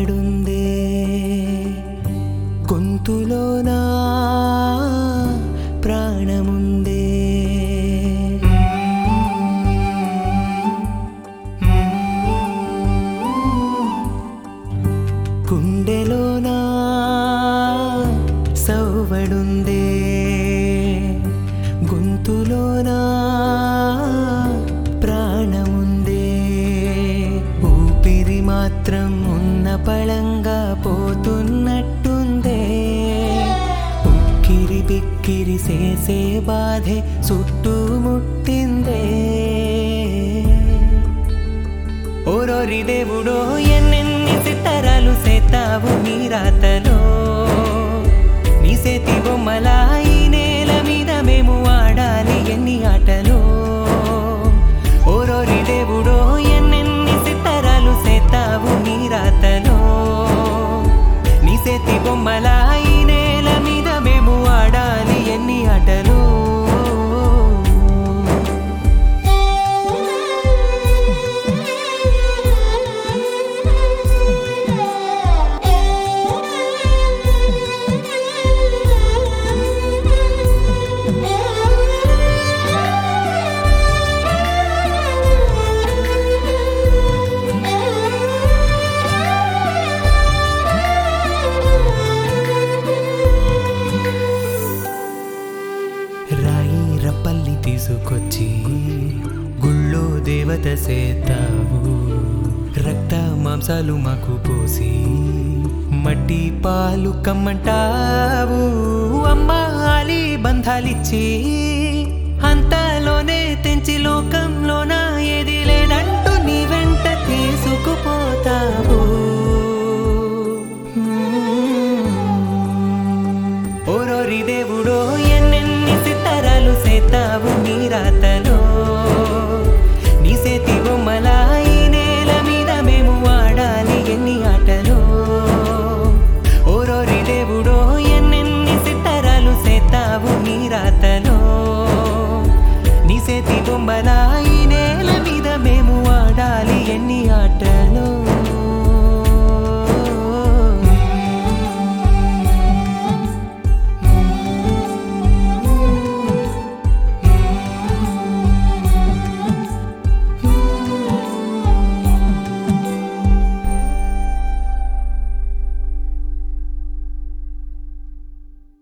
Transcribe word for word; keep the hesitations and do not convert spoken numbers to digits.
సవ్వడుందే గొంతులోనా ప్రాణముందే గుండెలోనా సవ్వడుందే గొంతులోనా ప్రాణముందే ఊపిరి మాత్రం ఉన్న పళంగా పోతున్నట్టుందే ఉక్కిరి బిక్కిరి చేసే బాధే చుట్టుముట్టిందే ఓరోరి దేవుడో ఎన్నెన్ని సిత్తరాలు సేతావు నీ రాతలో నీ సేతి బొమ్మలా ఈ నేల మీద మేము ఆడాలి ఎన్ని ఆటలో ఓరోరి దేవుడో ఎన్నెన్ని సిత్తరాలు సేతావు నీ రాతలో నీ సేతి బొమ్మలా ఈ నేల మీద మేము ఆడాలి ఎన్ని ఆటలో రప్పల్ని తీసుకొచ్చి గుళ్ళో దేవత సేతావు రక్త మాంసాలు మాకు పోసి మట్టి పాలు కమ్మంటావు అమ్మాలి బంధాలిచ్చి అంతలోనే తెంచి లోకంలోన ఏది లేదంటూ నీ వెంట తీసుకుపోతావు